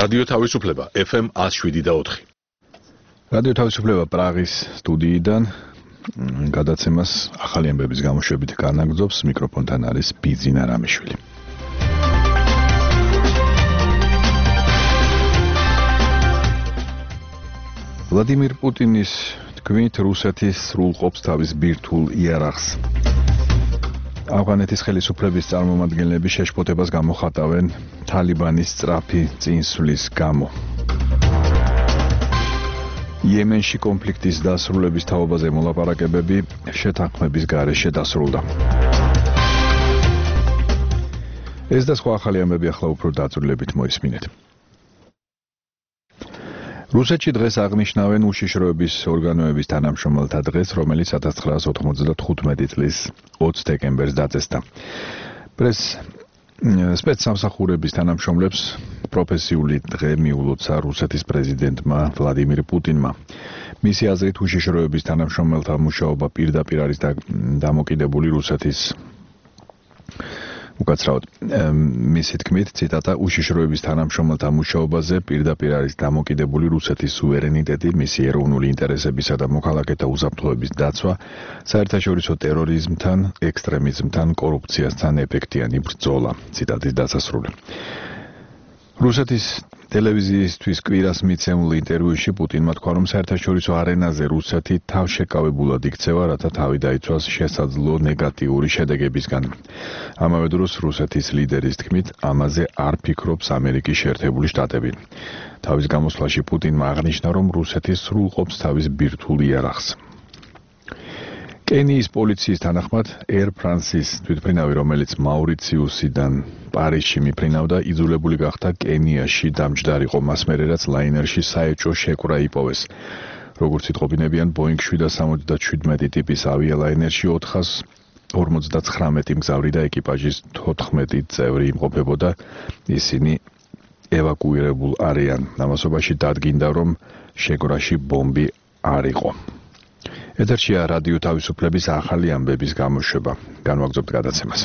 რადიო თავისუფლება FM 107.4. რადიო თავისუფლება პრაღის სტუდიიდან გადაცემას ახალი ამბების გამოშვებით განაგრძობს მიკროფონთან არის ბიძინა რამიშვილი. ვლადიმირ პუტინის თქმით რუსეთი სრულყოფს თავის ბირთვულ იარაღს. ავღანეთის ხელისუფლების წარმომადგენლები შეშფოთებას გამოხატავენ თალიბანის სწრაფი წინსვლის გამო. იემენში კონფლიქტის დასრულების თაობაზე მოლაპარაკებები შეთანხმების გარეშე დასრულდა. ეს და სხვა ახალი ამბები ახლა უფრო დაწვრილებით მოისმინეთ. რუსეთში დღეს აღნიშნავენ უშიშროების ორგანოების თანამშრომელთა დღეს, რომელიც 1995 წლის 20 დეკემბერს დაწესდა. სპეცსამსახურების თანამშრომლებს პროფესიული დღე მიულოცა რუსეთის პრეზიდენტმა ვლადიმირ პუტინმა. მისი აზრით უშიშროების თანამშრომელთა მუშაობა პირდაპირ არის დამოკიდებული რუსეთის უკაცრავად მისი თქმით, ციტატა, უშიშროების თანამშრომელთა მუშაობაზე პირდაპირ არის დამოკიდებული რუსეთის სუვერენიტეტი, მისი ეროვნული ინტერესებისა და მოქალაქეთა უსაფრთხოების დაცვა, საერთაშორისო ტერორიზმთან, ექსტრემიზმთან, კორუფციასთან ეფექტიანი ბრძოლა. ციტატის დასასრული. რუსეთის ტელევიზიისთვის კვირას მიცემულ ინტერვიუში პუტინმა თქვა, რომ საერთაშორისო არენაზე რუსეთი თავშეკავებულად იქცევა, რათა თავი დაიცვას შესაძლო ნეგატიური შედეგებისგან. ამავე დროს რუსეთის ლიდერის თქმით, ამაზე არ ფიქრობს ამერიკის შეერთებული შტატები. თავის გამოსვლაში პუტინმა აღნიშნა, რომ რუსეთი სრულყოფს თავის ბირთვულ იარაღს. კენიის პოლიციის თანახმად Air France-ის თვითმფრინავი, რომელიც მაურიციუსიდან პარიზში მიფრინავდა, იძულებული გახდა კენიაში დამჯდარიყო მას მერე, რაც ლაინერში საეჭვო შეკვრა იპოვეს. როგორც იტყობინებიან, Boeing 777 ტიპის ავიალაინერში 459 მგზავრი და ეკიპაჟის 14 წევრი იმყოფებოდა, ისინი ევაკუირებულ არიან. ამასობაში დადგინდა, რომ შეკვრაში ბომბი არ იყო. ეთერშია რადიო თავისუფლების ახალი ამბების გამოშვება. განვაგრძობთ გადაცემას.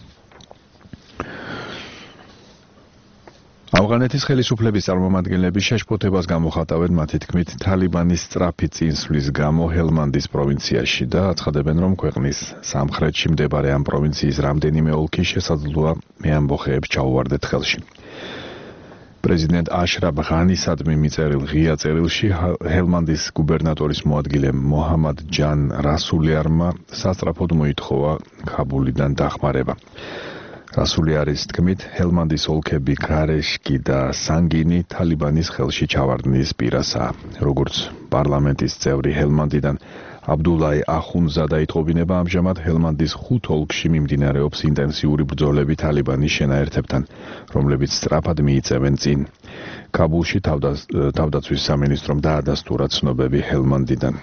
ავღანეთის ხელისუფლების წარმომადგენლები შეშფოთებას გამოხატავენ მათი თქმით თალიბანის სწრაფი წინსვლის გამო ჰელმანდის პროვინციაში და აცხადებენ, რომ ქვეყნის სამხრეთში მდებარე ამ პროვინციის რამდენიმე ოლქი შესაძლოა მეამბოხეებს ჩაუვარდეთ ხელში. პრეზიდენტ აშრაფ ღანისადმი მიწერილ ღია წერილში ჰელმანდის გუბერნატორის მოადგილე მოჰამად ჯან რასულიარმა სასწრაფოდ მოითხოვა ქაბულიდან დახმარება. რასულიარის თქმით, ჰელმანდის ოლქები ქარეშკი და სანგინი თალიბანის ხელში ჩავარდნის პირასაა. როგორც პარლამენტის წევრი ჰელმანდიდან აბდულაი ახუნზადა იტყობინება, ამჟამად ჰელმანდის 5 ოლქში მიმდინარეობს ინტენსიური ბრძოლები თალიბანის შენაერთებთან, რომლებიც სწრაფად მიიწევენ წინ. კაბულში თავდაცვის სამინისტრომ დაადასტურა ცნობები ჰელმანდიდან.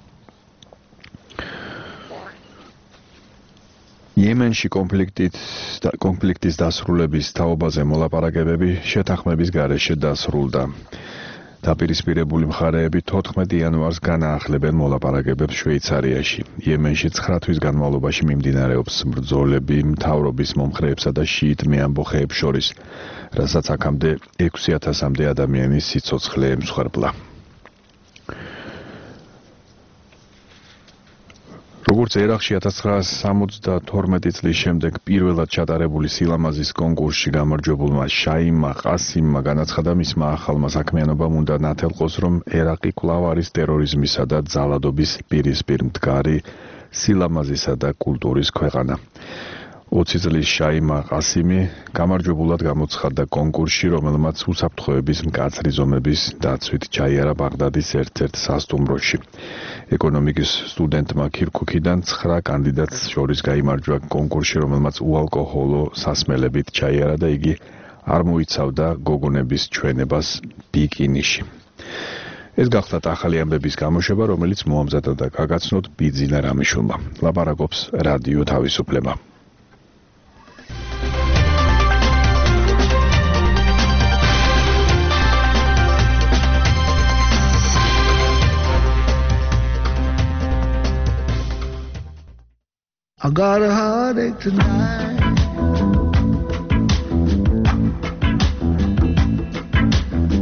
იემენში კონფლიქტის დასრულების თაობაზე მოლაპარაკებები შეთანხმების გარეშე დასრულდა. დაპირისპირებული მხარეები 14 იანვარს განაახლებენ მოლაპარაკებებს შვეიცარიაში. იემენში 9 თვის განმავლობაში მიმდინარეობს ბრძოლები მთავრობის მომხრეებსა და შიიტ მეამბოხეებს შორის, რასაც აქამდე 6000-მდე ადამიანის სიცოცხლე ემსხვერპლა. როგორც ერაყში 1972 წლის შემდეგ პირველად ჩატარებული სილამაზის კონკურსში გამარჯვებულმა შაიმა ყასიმმა განაცხადა, მისმა ახალმა საქმიანობამ უნდა ნათელყოს, რომ ერაყი კვლავ არის ტერორიზმისა და ძალადობის პირისპირ მდგარი სილამაზისა და კულტურის ქვეყანა. 20 წლის შაიმა ყასიმი გამარჯვებულად გამოცხადდა კონკურსში, რომელმაც უსაფრთხოების მკაცრი ზომების დაცვით ჩაიარა ბაღდადის ერთ-ერთ სასტუმროში. ეკონომიკის სტუდენტმა ქირქუქიდან 9 კანდიდატს შორის გაიმარჯვა კონკურსში, რომელმაც უალკოჰოლო სასმელებით ჩაიარა და იგი არ მოიცავდა გოგონების ჩვენებას ბიკინიში. ეს გახლავთ ახალი ამბების გამოშვება, რომელიც მოამზადა და გაგაცნოთ ბიძინა რამიშვილმა. ლაპარაკობს რადიო თავისუფლება. I got a heartache tonight.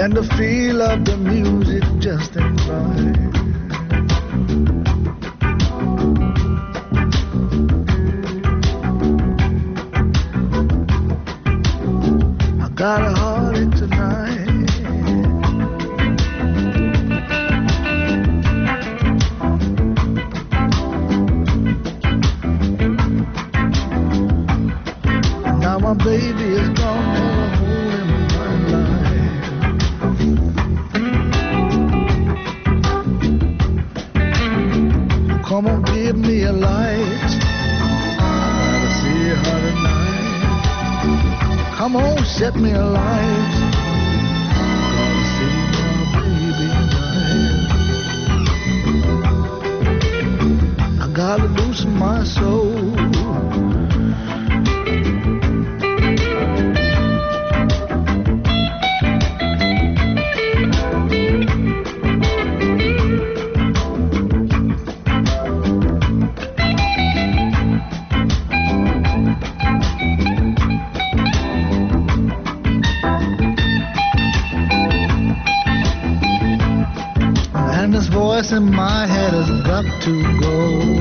And the feel of the music just ain't right. I got a heartache tonight. Now my baby is gone. Come on, give me a light. I gotta see her tonight. Come on, set me a light. Gotta see my baby tonight. I gotta loosen my soul. In my head has got to go.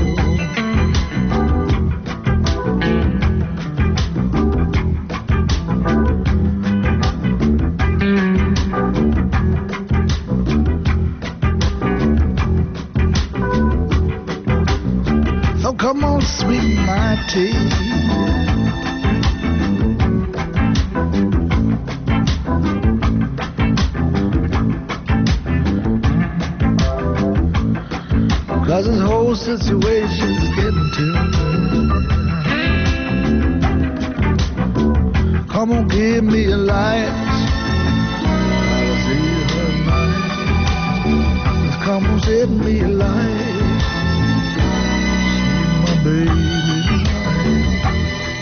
So come on, sweet my tea. Cause this whole situation's getting to me. Come on, give me a light. Gotta see her tonight. Come on, set me a light. See my baby tonight.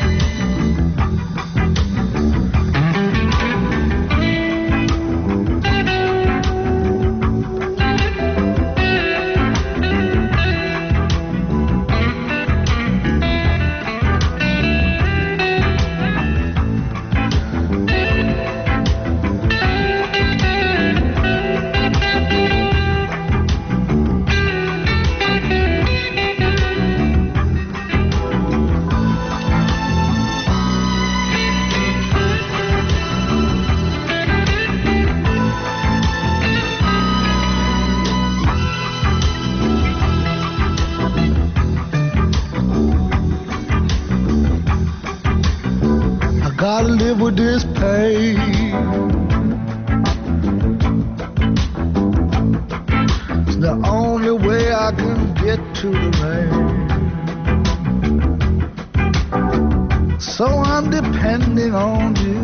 Gotta live with this pain. It's the only way I can get to the rain. So I'm depending on you.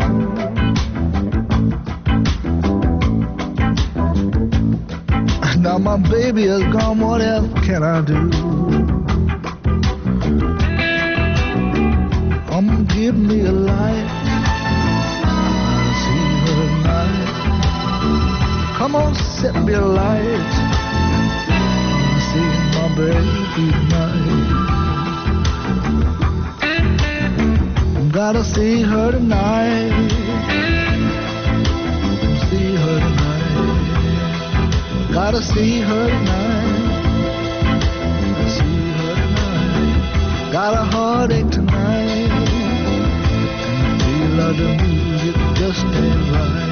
Now my baby is gone, what else can I do? Give me a light. I see her tonight. Come on, set me a light. I see my baby tonight. Gotta see her tonight. See her tonight. Gotta see her tonight. See her tonight. Got a heartache tonight. The music just ain't right.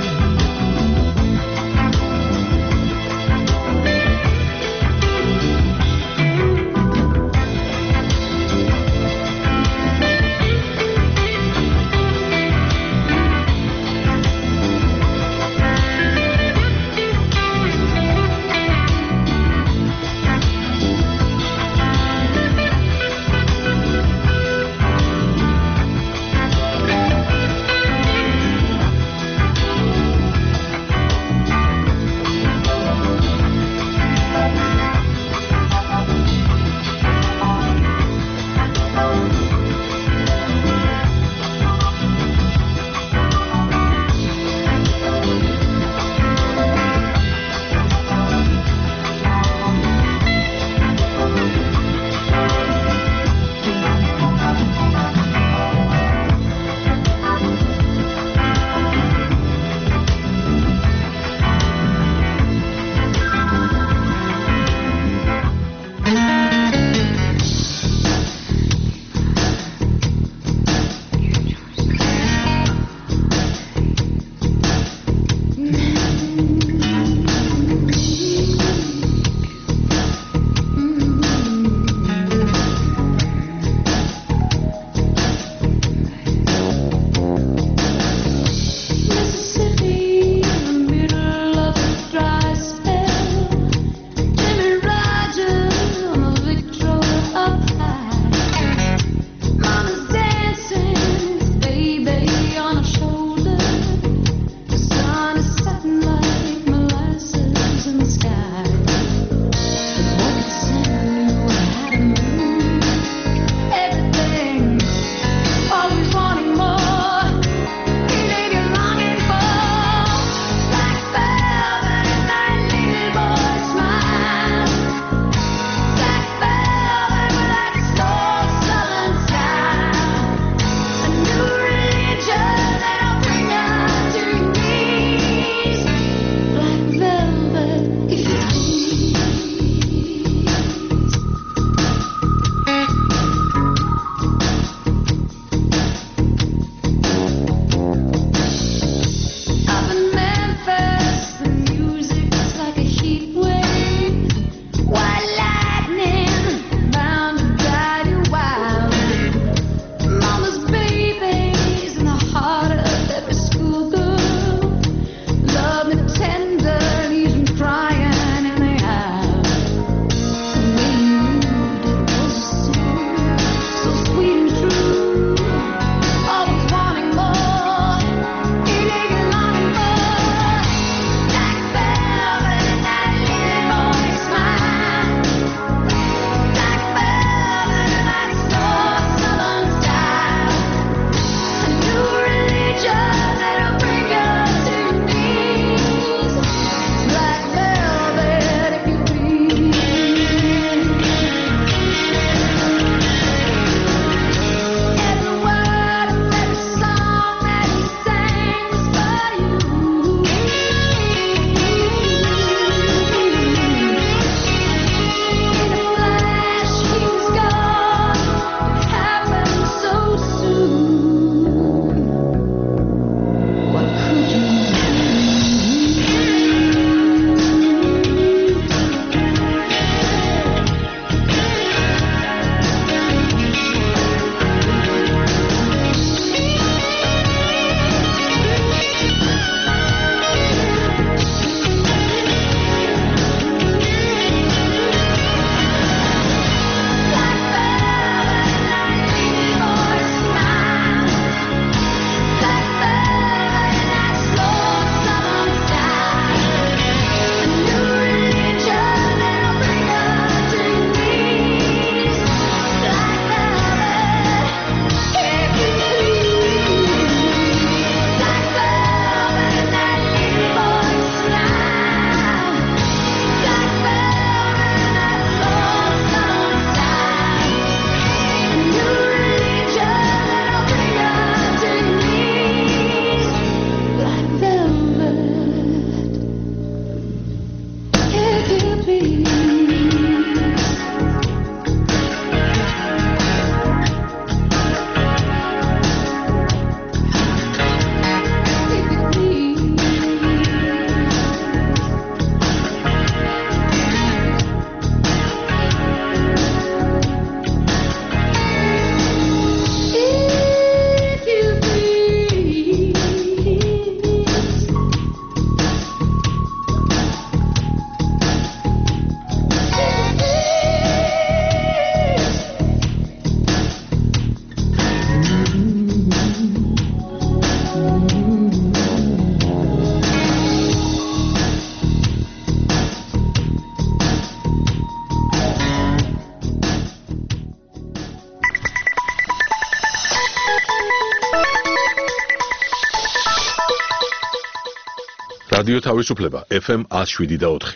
რადიო თავისუფლება FM 107.4.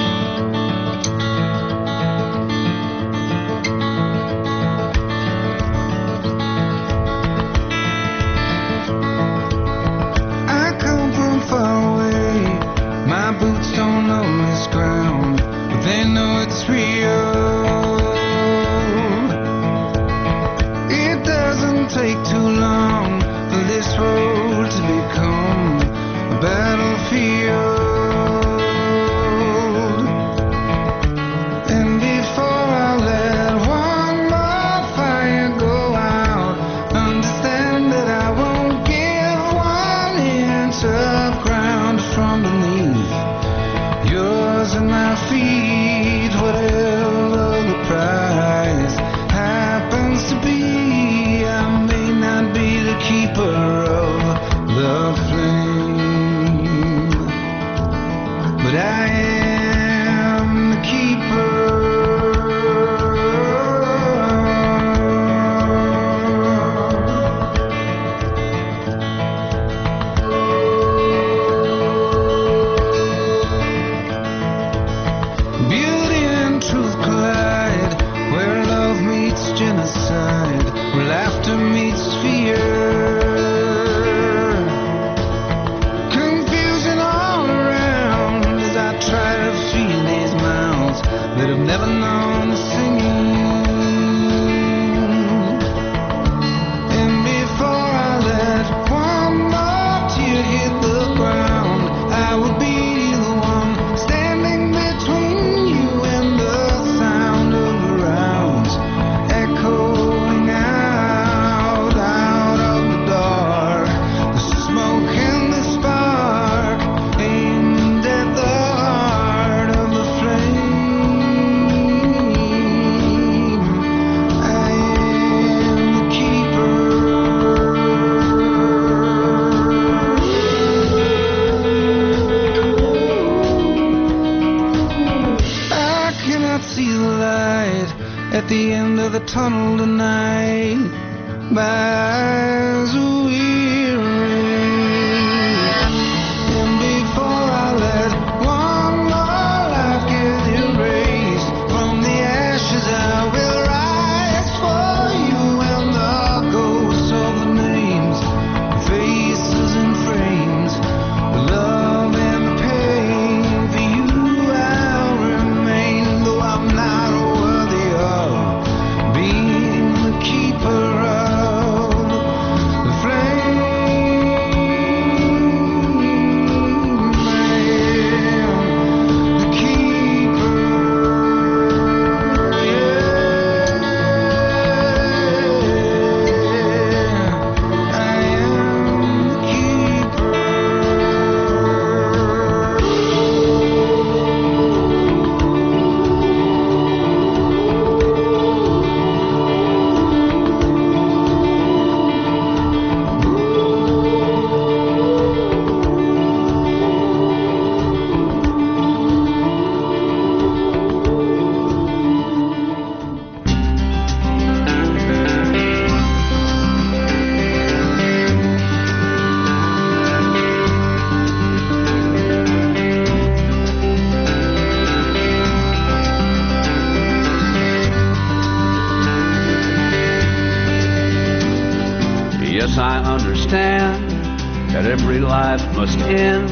I understand that every life must end.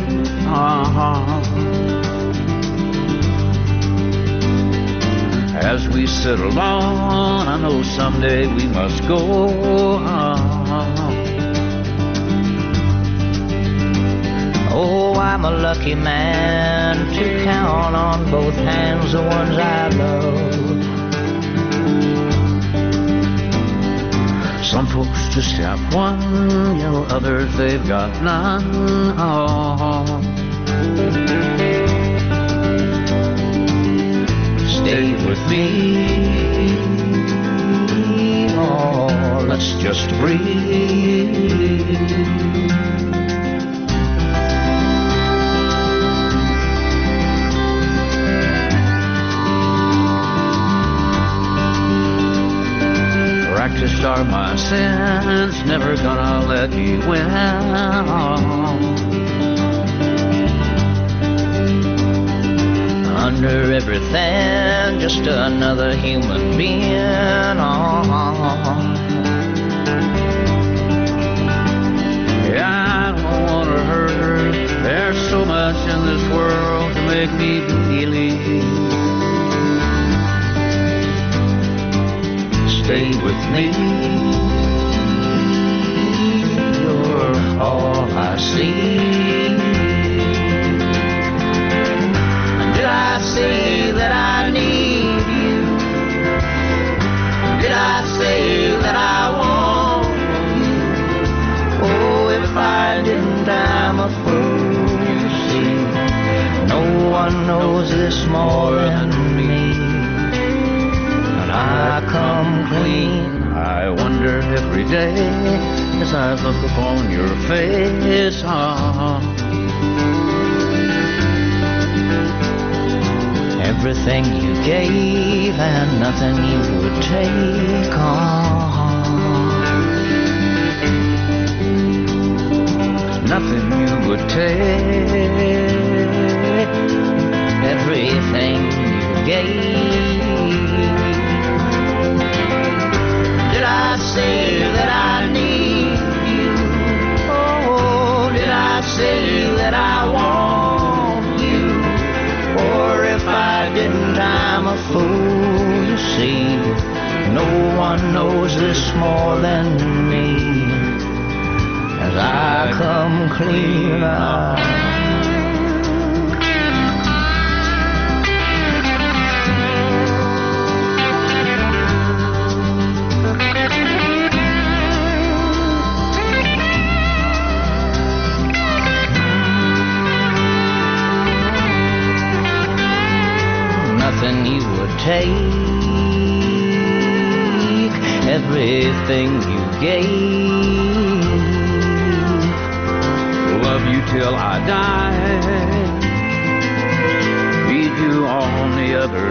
As we sit alone, I know someday we must go. Oh, I'm a lucky man to count on both hands the ones I love. Some folks just have one, you know, others they've got none. Stay with me, oh, let's just breathe. Practiced are my sins, never gonna let me win. under everything, just another human being. Yeah, I don't want to hurt her. There's so much in this world to make me believe. Stay with me. You're all I see. Did I say that I need you? Did I say that I want you? Oh, if I didn't, I'm a fool, you see. No one knows this more than me. And I come clean. I wonder every day as I look upon your face. Everything you gave and nothing you would take nothing you would take. Everything you gave. Did I say that I need you? Oh, did I say that I want you? Or if I didn't, I'm a fool, you see. No one knows this more than me. As I come clean out. Nothing you would take, everything you gave. Love you till I die, meet you on the other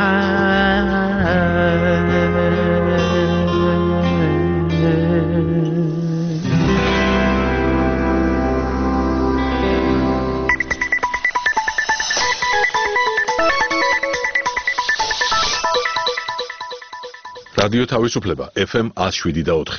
side. რადიო თავისუფლება FM 107.4.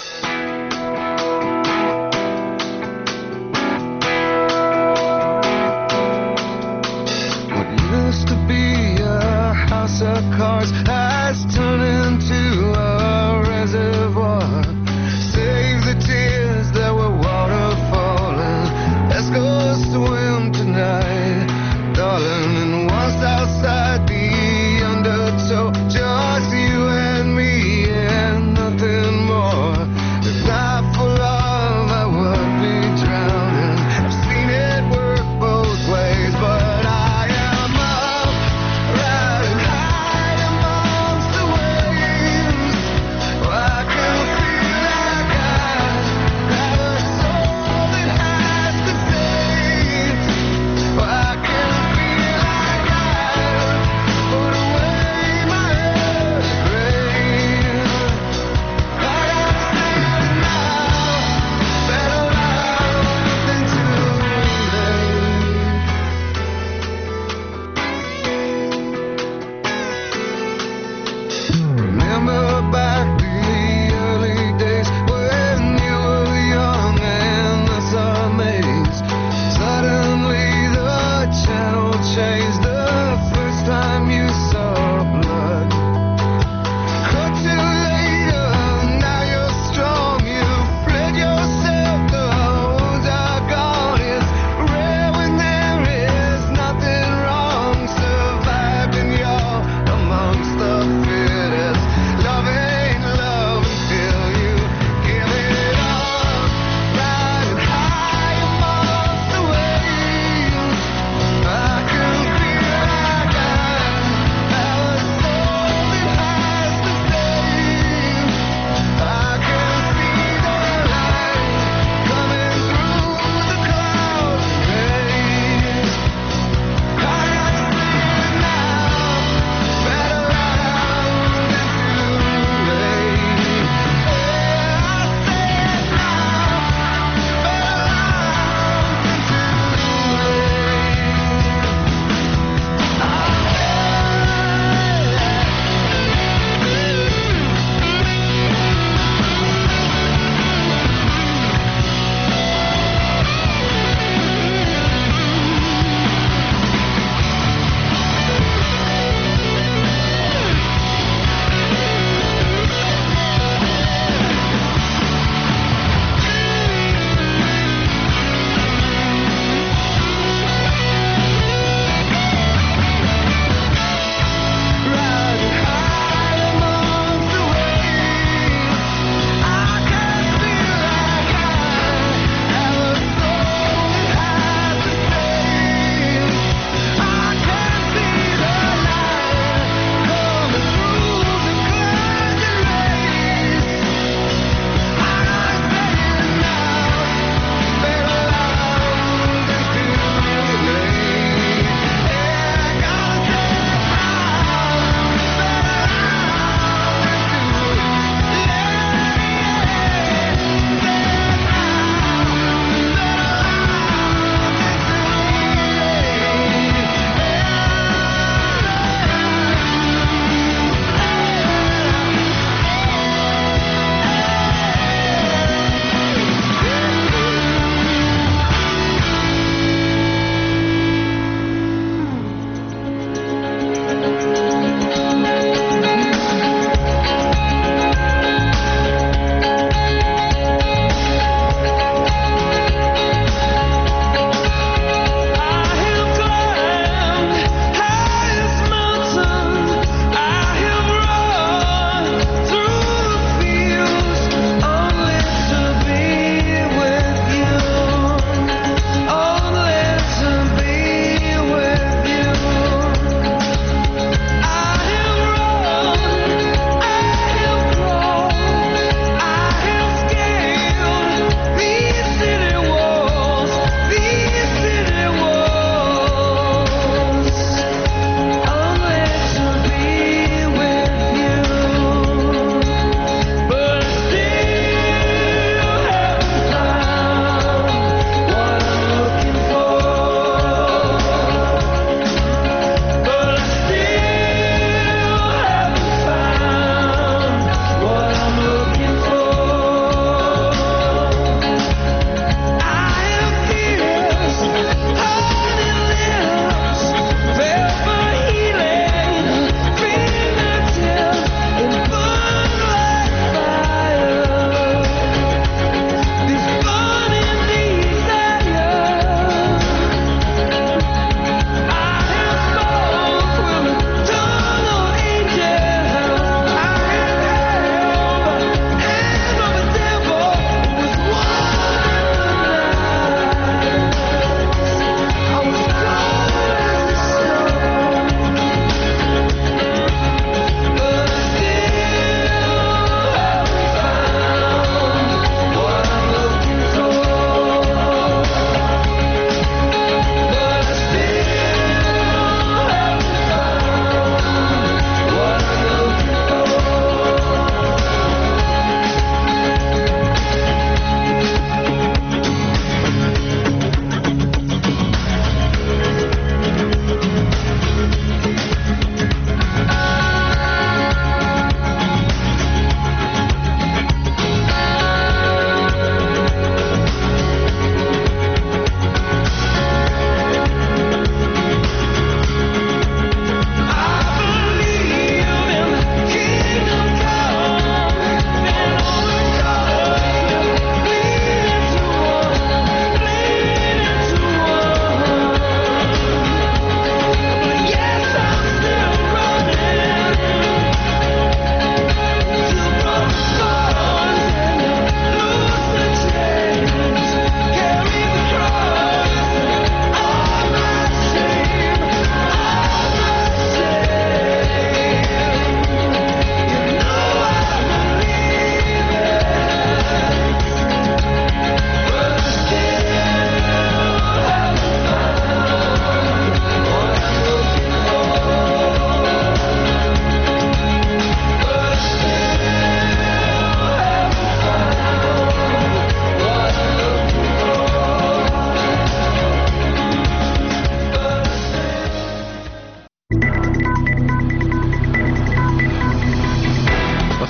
What used to be a house of cards has turned into a reservoir. Save the tears that were water falling. Let's go swim tonight, darling. And once outside the undertow, just you and me and nothing more. If not for love, I would be drowning. I've seen it work both ways, but I am up, riding high amongst the waves.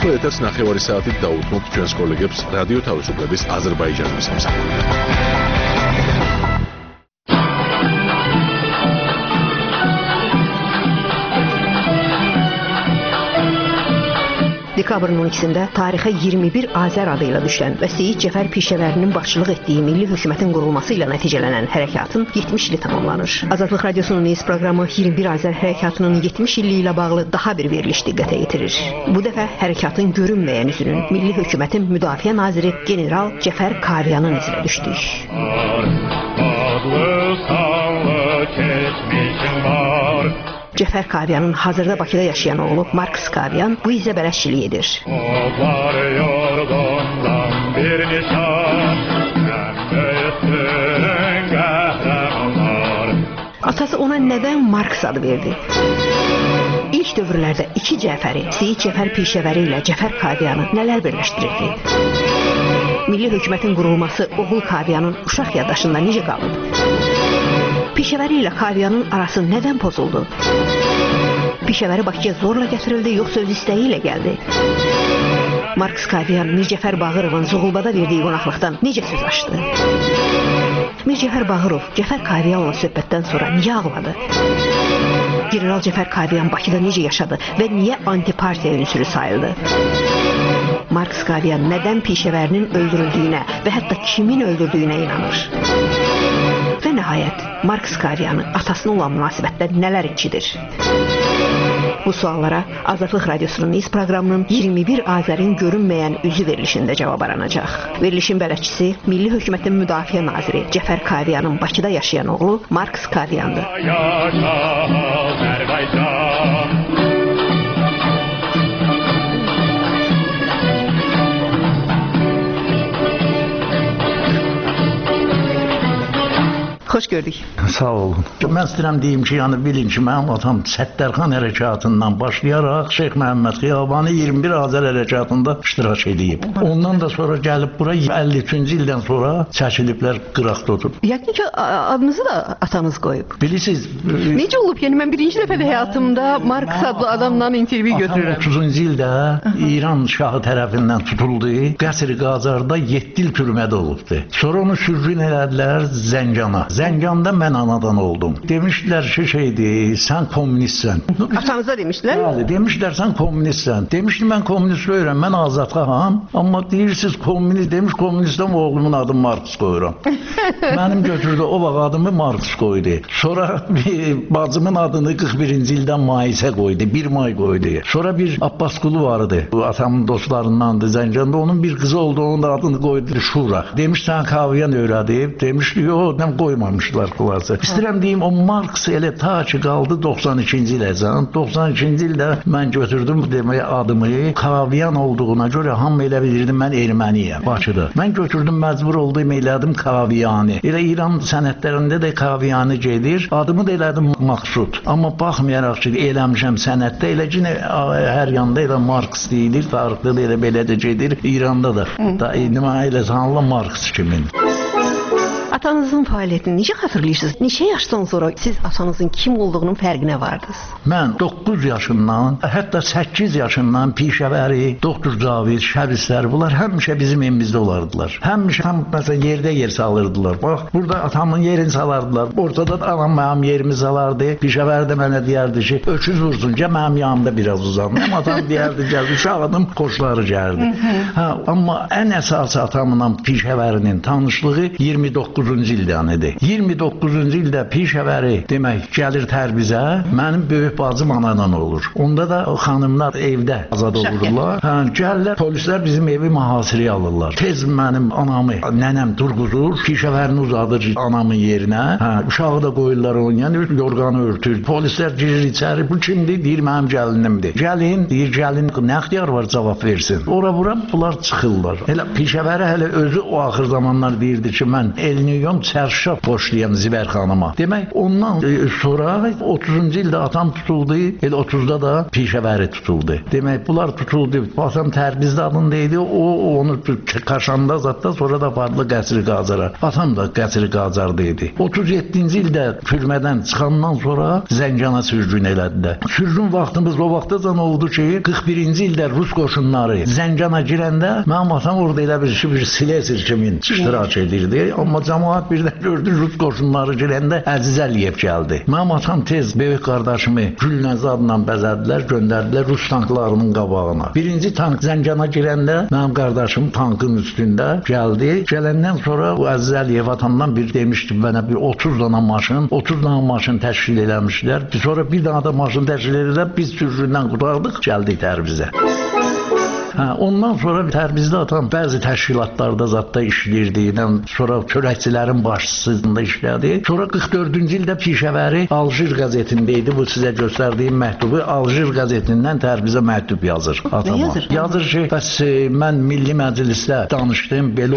ახლა ეთერს ნახევარი საათით დაუთმობთ ჩვენს კოლეგებს რადიო თავისუფლების აზერბაიჯანის სამსახურში. Dekabrın 12-də tarixə 21 Azər adıyla düşən və Seyid Cəfər Pişəvərinin başçılıq etdiyi milli hökumətin qurulması ilə nəticələnən hərəkatın 70 ili tamamlanır. Azadlıq Radiosunun News proqramı 21 Azər hərəkatının 70 illiyi ilə bağlı daha bir veriliş diqqətə yetirir. Bu dəfə hərəkatın görünməyən üzünün milli hökumətin müdafiə naziri general Cəfər Kaviyanın izinə düşdük. Cəfər Kaviyanın hazırda Bakıda yaşayan oğlu Marks Kaviyan bu izə bələdçilik edir. Atası ona nədən Marks adı verdi? İlk dövrlərdə iki Cəfəri, Seyid Cəfər Pişəvəri ilə Cəfər Kaviyanı nələr birləşdirirdi? Milli hökumətin qurulması oğul Kaviyanın uşaq yaddaşında necə qalıb? Pişəvəri ilə Kaviyanın arası nədən pozuldu? Pişəvəri Bakıya zorla gətirildi, yoxsa öz istəyi ilə gəldi? Marks Kaviyan Mircəfər Bağırovun Zoğulbada verdiyi qonaqlıqdan necə söz açdı? Mircəfər Bağırov Cəfər Kaviyanla söhbətdən sonra niyə ağladı? General Cəfər Kaviyan Bakıda necə yaşadı və niyə antipartiya ünsürü sayıldı? Marks Kaviyan nədən Pişəvərinin öldürüldüyünə və hətta kimin öldürdüyünə inanır? Və nəhayət, Marks Kaviyanı atasına olan münasibətdə nələr içidir? Bu suallara Azadlıq Radiosunun News proqramının 21 Azərin görünməyən üzü verilişində cavab aranacaq. Verilişin bələdçisi Milli Hökumətin Müdafiə Naziri Cəfər Kaviyanın Bakıda yaşayan oğlu Marks Kaviyandır. Xoş gördük. Sağ olun. Mən istəyirəm deyim ki, yəni bilin ki, mənim atam Səttərxan hərəkatından başlayaraq Şeyx Məhəmməd Xiyabani 21 Azər hərəkatında iştirak edib. Ondan da sonra gəlib bura 53-cü ildən sonra çəkiliblər qıraqda oturub. Yəqin ki, adınızı da atanız qoyub. Bilirsiniz, necə olub? Yəni mən birinci dəfə həyatımda Marks adlı adamla intervyu götürürəm. 30-cu ildə İran şahı tərəfindən tutuldu. Qəsr-i Qacarda 7 il türmədə olubdu. Sonra onu sürgün elədilər Zəngana. Zənganda mən anadan oldum. Demişdilər ki, sən kommunistsən. Atanıza demişdilər? Bəli, demişdilər sən kommunistsən. Demişdim mən kommunist deyirəm, mən azadxaham. Amma deyirsiniz kommunist, demiş kommunistəm, oğlumun adını Marks qoyuram. Mənim götürdü o vaxt adımı Marks qoydu. Sonra bacımın adını 41-ci ildən Maisə qoydu, 1 may qoydu. Sonra bir Abbas qulu vardı. Bu atamın dostlarındandı Zənganda. Onun bir qızı oldu, onun da adını qoydu Şura. Demiş sən Kaviyan öyrədib. Demiş yox, mən qoymamışlar xülasə. İstəyirəm deyim, o Marks elə ta ki qaldı 92-ci iləcən. 92-ci ildə mən götürdüm deməyə adımı. Kaviyan olduğuna görə hamı elə bilirdim mən erməniyəm Bakıda. Mən götürdüm, məcbur oldum, elədim Kaviyani. Elə İran sənətlərində də Kaviyani gedir. Adımı da elədim Maqsud. Amma baxmayaraq ki, eləmişəm sənətdə, elə ki hər yanda elə Marks deyilir, tarixdə də elə belə də gedir. İranda da. Da elə sanıla Marks kimin. Atanızın fəaliyyətini necə xatırlayırsınız? Neçə yaşdan sonra siz atanızın kim olduğunun fərqinə vardınız? Mən 9 yaşından, hətta 8 yaşından Pişəvəri, Doktor Cavid, şəristlər, bunlar həmişə bizim evimizdə olardılar. Həmişə məsələn yerdə yer salırdılar. Bax, burada atamın yerini salardılar. Ortada da anam mənim yerimi salardı. Pişəvəri də mənə deyərdi ki, öküz vursun ki, mənim yanımda biraz uzanım. Atam deyərdi, gəldi, uşağının xoşları gəldi. Amma ən əsası atamla Pişəvərinin tanışlığı 29-cu ildən idi. 29-cu ildə Pişəvəri demək gəlir Tərbizə, mənim böyük bacım anadan olur. Onda da xanımlar evdə azad olurlar. Gəlirlər, polislər bizim evi mühasirəyə alırlar. Tez mənim anamı, nənəm durğuzur, Pişəvərini uzadır anamın yerinə. Uşağı da qoyurlar onun, yəni yorğanı örtür. Polislər girir içəri, bu kimdir? Deyir, mənim gəlinimdir. Gəlin, deyir, gəlin, nə ixtiyar var cavab versin. Ora bura bunlar çıxırlar. Elə Pişəvəri hələ özü o axır zamanlar deyirdi ki, mən elini milyon çərşaf boşlayan Zibər xanıma. Demək, ondan sonra 30-cu ildə atam tutuldu, elə 30-da da Pişəvəri tutuldu. Demək, bunlar tutuldu. Atam Tərbizdə adında idi, o onu Kaşanda zatda, sonra da vardı Qəsri Qacara. Atam da Qəsri Qacarda idi. 37-ci ildə türmədən çıxandan sonra Zəngana sürgün elədilər. Sürgün vaxtımız o vaxtacan oldu ki, 41-ci ildə Rus qoşunları Zəngana girəndə mənim atam orada elə bir Silesir kimi iştirak edirdi. Amma cəmaət birdən gördü Rus qoşunları girəndə Əziz Əliyev gəldi. Mənim atam tez böyük qardaşımı Gülnəzi adla bəzədilər, göndərdilər Rus tanklarının qabağına. Birinci tank Zəngana girəndə mənim qardaşım tankın üstündə gəldi. Gələndən sonra o Əziz Əliyev atamdan bir demişdi mənə bir 30 dana maşın təşkil eləmişlər. Sonra bir dana da maşın təşkil edilib biz sürgündən qurtardıq, gəldik Tərbizə. Ondan sonra Tərbizdə atam bəzi təşkilatlarda zatda işləyirdi. Sonra çörəkçilərin başçısında işlədi. Sonra 44-cü ildə Pişəvəri Aljir qəzetində idi. Bu sizə göstərdiyim məktubu Aljir qəzetindən Tərbizə məktub yazır atama. Yazır ki, bəs mən Milli Məclisdə danışdım, belə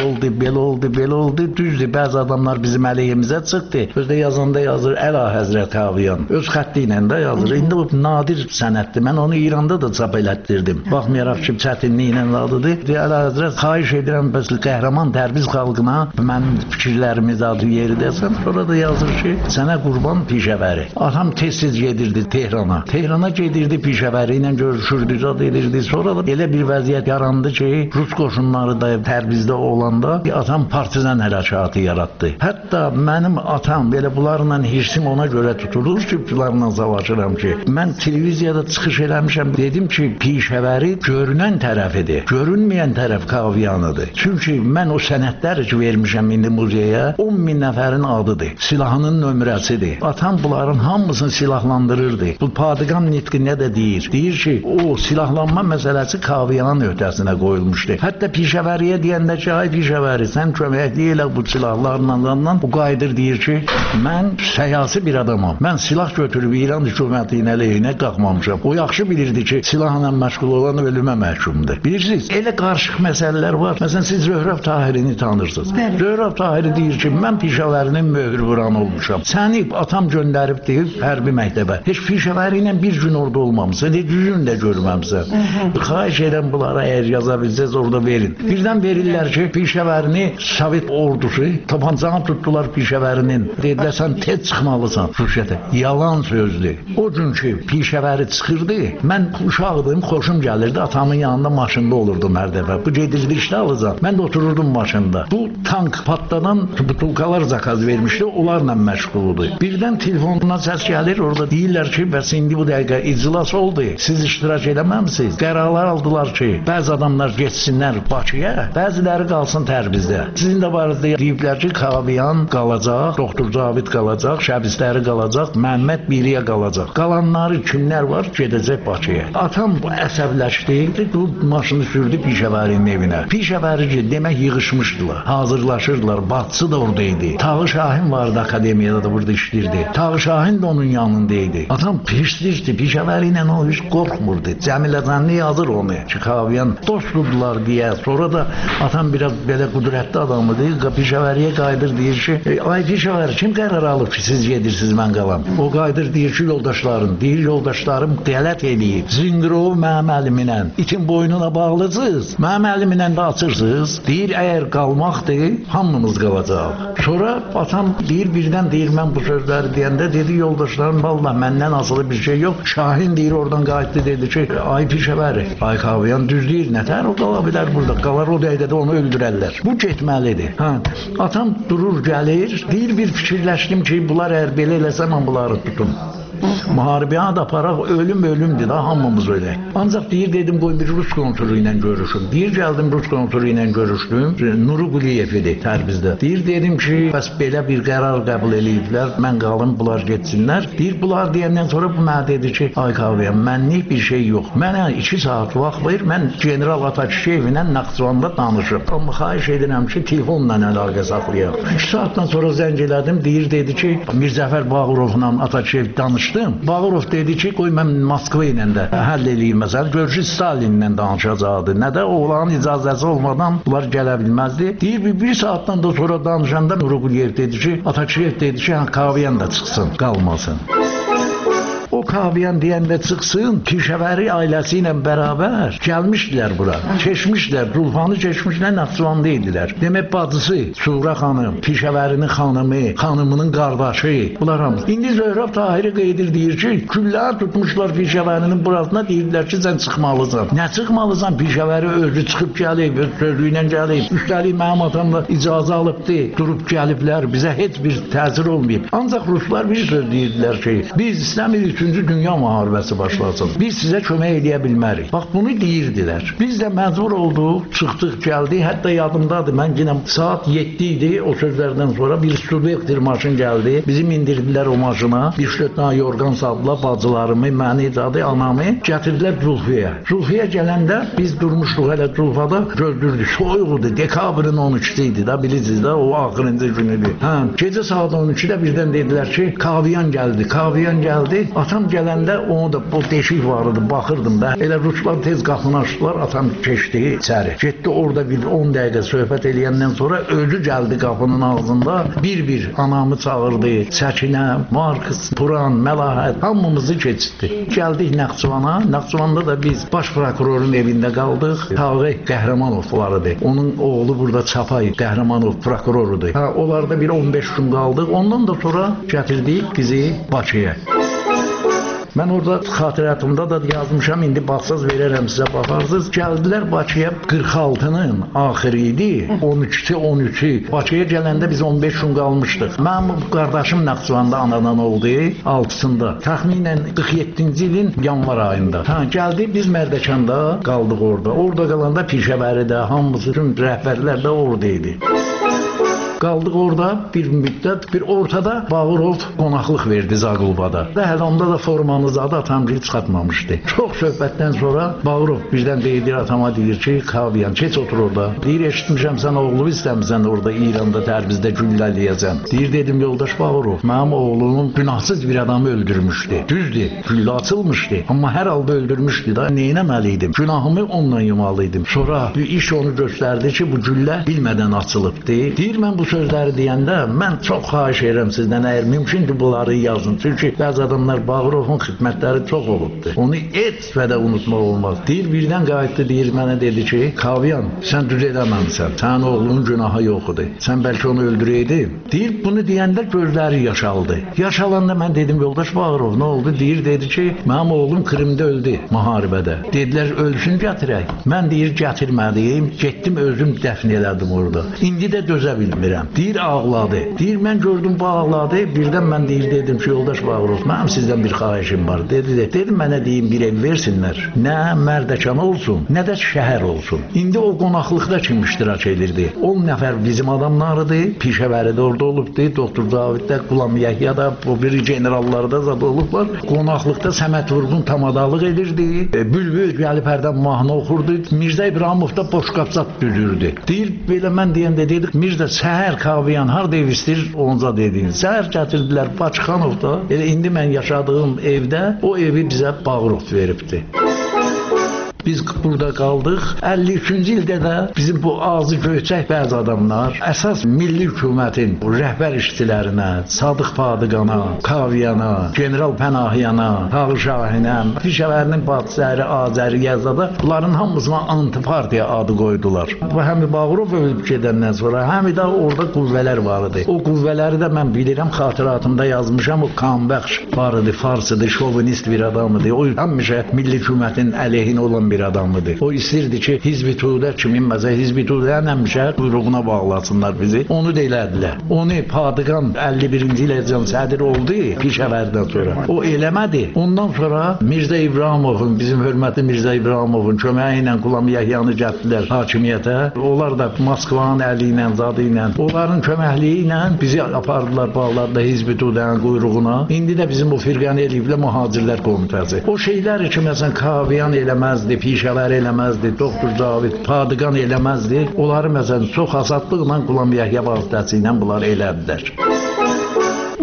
oldu. Düzdür, bəzi adamlar bizim əleyhimizə çıxdı. Özdə yazanda yazır Əla Həzrət Haviyan. Öz xətti ilə də yazır. İndi bu nadir sənətdir. Mən onu İranda da çap elətdirdim. Baxmayaraq ki, çətinliklə adıdır. Əla Həzrət, xahiş edirəm, bəs qəhrəman Tərbiz xalqına mənim fikirlərimiz adı yeridəsən. Sonra da yazır ki, sənə qurban Pişəvəri. Atam tez-tez gedirdi Tehrana. Tehrana gedirdi, Pişəvəri ilə görüşürdü, zad edirdi. Sonra da elə bir vəziyyət yarandı ki, Rus qoşunları da Tərbizdə olanda atam partizan hərəkatı yaratdı. Hətta mənim atam belə bunlarla hirsim ona görə tutulur ki, bunlarla savaşıram ki, mən televiziyada çıxış eləmişəm, dedim ki, Pişəvəri görünən tərəfidir. Görünməyən tərəf Kaviyanıdır. Çünki mən o sənədləri ki vermişəm indi muzeyə 10.000 nəfərin adıdır. Silahının nömrəsidir. Atam bunların hamısını silahlandırırdı. Bu Padiqan nitqində də deyir. Deyir ki, o silahlanma məsələsi Kaviyanın öhdəsinə qoyulmuşdu. Hətta Pişəvəriyə deyəndə ki, ay Pişəvəri, sən köməkli elə bu silahlarla bu qaydır deyir ki, mən səyasi bir adamam. Mən silah götürüb İran hökumətinin əleyhinə qalxmamışam. O yaxşı bilirdi ki, silahla məşğul olan ölümə məhkumdur. Bilirsiniz, elə qarışıq məsələlər var. Məsələn, siz Zöhrəb Tahirini tanırsınız. Zöhrəb Tahiri deyir ki, mən Pişəvərinin möhür vuranı olmuşam. Səni atam göndərib deyir hərbi məktəbə. Heç Pişəvəri ilə bir gün orada olmamısan, heç yüzünü də görməmsən. Xahiş edən bunlara əgər yaza bilsəz orada verin. Birdən verirlər ki, Pişəvərini Sovet ordusu tapancanı tutdular Pişəvərinin. Dedilər, sən tez çıxmalısan Ruşətə. Yalan sözdür. O gün ki, Pişəvəri çıxırdı, mən uşaqdım, xoşum gəlirdi, atamın yanında maşında olurdum hər dəfə. Bu gedirdi işlə alacaq. Mən də otururdum maşında. Bu tank patladan butulkalar zakaz vermişdi, onlarla məşğuldur. Birdən telefonundan səs gəlir, orada deyirlər ki, bəs indi bu dəqiqə iclas oldu, siz iştirak eləməmsiniz. Qərarlar aldılar ki, bəzi adamlar getsinlər Bakıya, bəziləri qalsın Tərbizdə. Sizin də barədə deyiblər ki, Kaviyan qalacaq, Doktor Cavid qalacaq, Şəbistəri qalacaq, Məhəmməd Biliyə qalacaq. Qalanları kimlər var? Gedəcək Bakıya. Atam əsəbləşdi, bu maşını sürdü Pişəvərinin evinə. Pişəvəri ki, demək yığışmışdılar, hazırlaşırdılar, Batsı da oradaydı. Tağı Şahin vardı akademiyada da burada işlirdi. Tağı Şahin də onun yanındaydı. Atam pirsdirdi, Pişəvəri ilə o hiç qorxmurdu. Cəmilə Zənni yazır onu ki, Kaviyan dostdular deyə. Sonra da atam biraz belə qudrətli adamıdır. Pişəvəriyə qayıdır, deyir ki, ay Pişəvəri, kim qərar alıb ki, siz gedirsiniz, mən qalam? O qayıdır, deyir ki, yoldaşlarım qələt eləyib. Zingirov mənim əliminə, itin boynuna bağlısınız, mənim əliminə də açırsınız. Deyir, əgər qalmaqdır, hamımız qalacaq. Sonra atam deyir, birdən deyir, mən bu sözləri deyəndə, dedi, yoldaşlarım, vallahi məndən asılı bir şey yox. Şahin deyir, oradan qayıtdı, dedi ki, ay Pişəvəri, ay Kaviyan düz deyir, nətər o qala bilər burada, qalar o dəqiqədə onu öldürərlər. Bu getməlidir. Atam durur, gəlir, deyir, bir fikirləşdim ki, bunlar əgər belə eləsəm, mən bunları tutum. Müharibəyə də aparaq, ölümdür da, hamımız ölək. Ancaq deyir, dedim, qoy bir Rus konsulu ilə görüşüm. Deyir, gəldim Rus konsulu ilə görüşdüm, Nuru Quliyev idi Tərbizdə. Deyir, dedim ki, bəs belə bir qərar qəbul eləyiblər, mən qalım, bunlar getsinlər. Deyir, bunlar deyəndən sonra bu mənə dedi ki, ay Kaviyan, mənlik bir şey yox. Mənə 2 saat vaxt ver, mən General Atakişiyev ilə Naxçıvanda danışım. Amma xahiş edirəm ki, telefonla əlaqə saxlayaq. 2 saatdan sonra zəng elədim, deyir, dedi ki, Mirzəfər Bağırovla Atakişiyev danışır. danışdım. Bağırov dedi ki, qoy mən Moskva ilə də həll eləyim məsələn. Görüşü Stalinlə danışacaqdı. Nə də oğlanın icazəsi olmadan bunlar gələ bilməzdi. Deyir, bir saatdan da sonra danışanda Nurgulyev dedi ki, Ataçıyev dedi ki, Kaviyan da çıxsın, qalmasın. O Kaviyan deyəndə çıxsın, Pişəvəri ailəsi ilə bərabər gəlmişdilər bura. Keçmişdilər, Zulfanı keçmişlər, Naxçıvanda idilər. Demək, bacısı Sura xanım, Pişəvərinin xanımı, xanımının qardaşı, bunlar hamısı. İndi Zöhrab Tahiri qeydir deyir ki, küllər tutmuşlar Pişəvərinin burasına, deyirlər ki, sən çıxmalısan. Nə çıxmalısan? Pişəvəri özü çıxıb gəlib, öz sözlüylə gəlib. Üstəlik mənim atamla icazə alıbdı, durub gəliblər, bizə heç bir təsir olmayıb. Ancaq Ruslar bir söz deyirdilər ki, biz istəmirik 3-cü Dünya müharibəsi başlasın. Biz sizə kömək edə bilmərik. Bax, bunu deyirdilər. Biz də məcbur olduq, çıxdıq, gəldik. Hətta yadımdadır, mən yenə saat 7 idi, o sözlərdən sonra bir Studektir maşın gəldi. Bizi indirdilər o maşına. Bir şötna yorgan sabla bacılarımı, məni, cadı, anamı gətirdilər Zulfiyə. Zulfiyə gələndə biz durmuşduq hələ Zulfada, gördürdük. Soyuqdur, dekabrın 13-sü idi da, bilirsiniz də, o axırıncı günüdür. Gecə saat 12-də birdən dedilər ki, Kaviyan gəldi, Kaviyan gəldi. Atam gələndə onu da bu deşik vardı, baxırdım da. Elə Ruslar tez qapını açdılar, atam keçdi içəri. Getdi orada bir 10 dəqiqə söhbət eləyəndən sonra özü gəldi qapının ağzında. Bir-bir anamı çağırdı. Səkinə, Markız, Turan, Məlahət hamımızı keçdi. Gəldik Naxçıvana. Naxçıvanda da biz baş prokurorun evində qaldıq. Tağay Qəhrəmanov vardı. Onun oğlu burada Çapay Qəhrəmanov prokurorudur. Onlarda bir 15 gün qaldıq. Ondan da sonra gətirdik bizi Bakıya. Mən orada xatirətimdə də yazmışam, indi baxsaz verərəm sizə, baxarsınız. Gəldilər Bakıya 46-nın axırı idi, 13-13-ü. Bakıya gələndə biz 15 gün qalmışdıq. Mənim qardaşım Naxçıvanda anadan oldu, 6-sında. Təxminən 47-ci ilin yanvar ayında. Gəldi, biz Mərdəkanda qaldıq orada. Orada qalanda Pişəvəridə, hamısı, tüm rəhbərlər də orada idi. Qaldıq orada bir müddət, bir ortada Bağırov qonaqlıq verdi Zaqulbada. Hələ onda da formanızı adı atamcıyı çıxartmamışdı. Çox söhbətdən sonra Bağırov birdən deyir, atama deyir ki, Kaviyan, keç otur orada. Deyir, eşitmişəm sən oğlumu istəmirsən orada İranda Tərbizdə güllələyəcən. Deyir, dedim, yoldaş Bağırov, mənim oğlumun günahsız bir adamı öldürmüşdü. Düzdür, güllə açılmışdı. Amma hər halda öldürmüşdü da, neynəməliydim? Günahımı onunla yumalıydım. Sonra bir iş onu göstərdi ki, bu güllə bilmədən açılıbdı. Deyir, mən bu sözləri deyəndə mən çox xahiş edirəm sizdən, əgər mümkündür bunları yazın. Çünki bəzi adamlar Bağırovun xidmətləri çox olubdur. Onu heç vədə unutmaq olmaz. Deyir, birdən qayıtdı, deyir, mənə dedi ki, Kaviyan, sən düz edəməmsən. Sənin oğlunun günahı yoxudur. Sən bəlkə onu öldürəydin. Deyir, bunu deyəndə gözləri yaşaldı. Yaşalanda mən dedim, yoldaş Bağırov, nə oldu? Deyir, dedi ki, mənim oğlum Krimdə öldü müharibədə. Dedilər, ölsün gətirək. Mən deyir, gətirmədiyim, getdim özüm dəfn elədim orada. İndi də dözə bilmirəm. Deyir, ağladı. Deyir, mən gördüm bu ağladı. Birdən mən deyir, dedim ki, yoldaş Bağırov, mənim sizdən bir xahişim var. Dedim, mənə deyim, bir ev versinlər. Nə Mərdəkan olsun, nə də şəhər olsun. İndi o qonaqlıqda kim iştirak edirdi? 10 nəfər bizim adamlarıdır. Pişəvəri də orada olubdu. Doktor Caviddə, Qulam Yəhya da, o biri generalları da zad olublar. Qonaqlıqda Səməd Vurğun tamadalıq edirdi. Bülbül gəlib hərdən mahnı oxurdu. Mirzə İbrahimov da boşqabzat düzürdü. Deyir, belə mən deyəndə dedik, Mirzə səhər Kaviyan harda ev istir, onca dedin. Səhər gətirdilər Bakıxanovda. Elə indi mən yaşadığım evdə o evi bizə Bağırov veribdi. Biz burada qaldıq. 53-cü ildə də bizim bu ağzı göyçək bəzi adamlar əsas milli hökumətin rəhbər işçilərinə, Sadıq Padıqana, Kaviyana, General Pənahiyana, Tağır Şahinə, Pişəvərinin bacıları Azəri Yazada bunların hamısına antipartiya adı qoydular. Bu həmi Bağırov ölüb gedəndən sonra həmi də orada qüvvələr var idi. O qüvvələri də mən bilirəm, xatirətimdə yazmışam. O Kanbəxş var idi, farsıdır, şovinist bir adamıdır. O həmişə milli hökumətin əleyhinə olan bir adamıdır. O istirdi ki, Hizb-i-Tudə kimin məzə Hizb-i-Tudə həmişə quyruğuna bağlasınlar bizi. Onu da elədilər. Onu Padıqan 51-ci iləcən sədir oldu Pişəvərdən sonra. O eləmədi. Ondan sonra Mirzə İbrahimovun, bizim hörmətli Mirzə İbrahimovun köməyi ilə Qulam Yəhyanı gətirdilər hakimiyyətə. Onlar da Moskvanın əli ilə, zadı ilə, onların köməkliyi ilə bizi apardılar, bağladılar Hizb-i-Tudənin quyruğuna. İndi də bizim o Firqani Əliyevlə Mühacirlər Komitəsi. O şeylər ki, məsələn, Kaviyan eləməzdi, Pişəvər eləməzdi, Doktor Cavid Padıqan eləməzdi. Onları məsələn çox azadlıqla Qulam Yəhya vasitəsilə bunlar elədilər.